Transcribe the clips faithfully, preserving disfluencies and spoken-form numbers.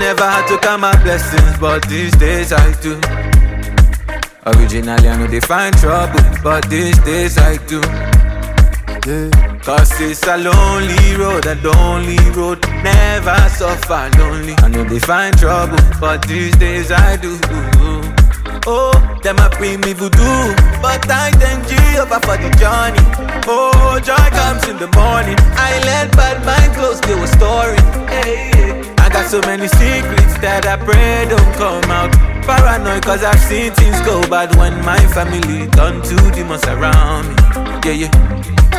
never had to count my blessings, but these days I do. Originally I know they find trouble, but these days I do. Yeah. Cause it's a lonely road, a lonely road, never suffer lonely. I know they find trouble, but these days I do. Oh, them a bring me voodoo, but I thank Jehovah for the journey. Oh, joy comes in the morning. I let bad mind close to a story. Hey, hey. I got so many secrets that I pray don't come out. Paranoid cause I've seen things go bad when my family turn to demons around me. Yeah, yeah.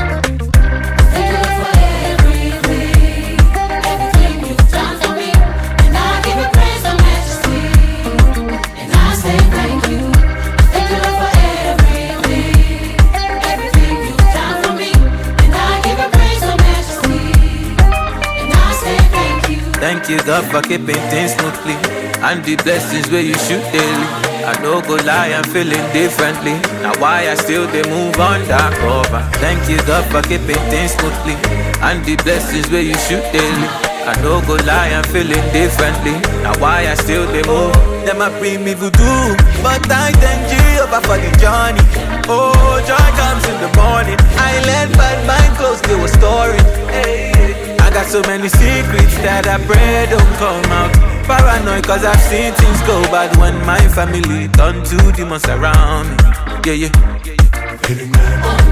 Thank you, God, for keeping things smoothly and the blessings where you shoot daily. I don't go lie, I'm feeling differently. Now why I still they move on that cover. Thank you, God, for keeping things smoothly and the blessings where you shoot daily. I don't go lie, I'm feeling differently. Now why I still they move. Them a bring me voodoo, but I thank Jehovah for the journey. Oh, joy comes in the morning. I let bad mind close to a story. Hey. I got so many secrets that I pray don't come out. Paranoid cause I've seen things go bad when my family turn to demons around me. Yeah, yeah.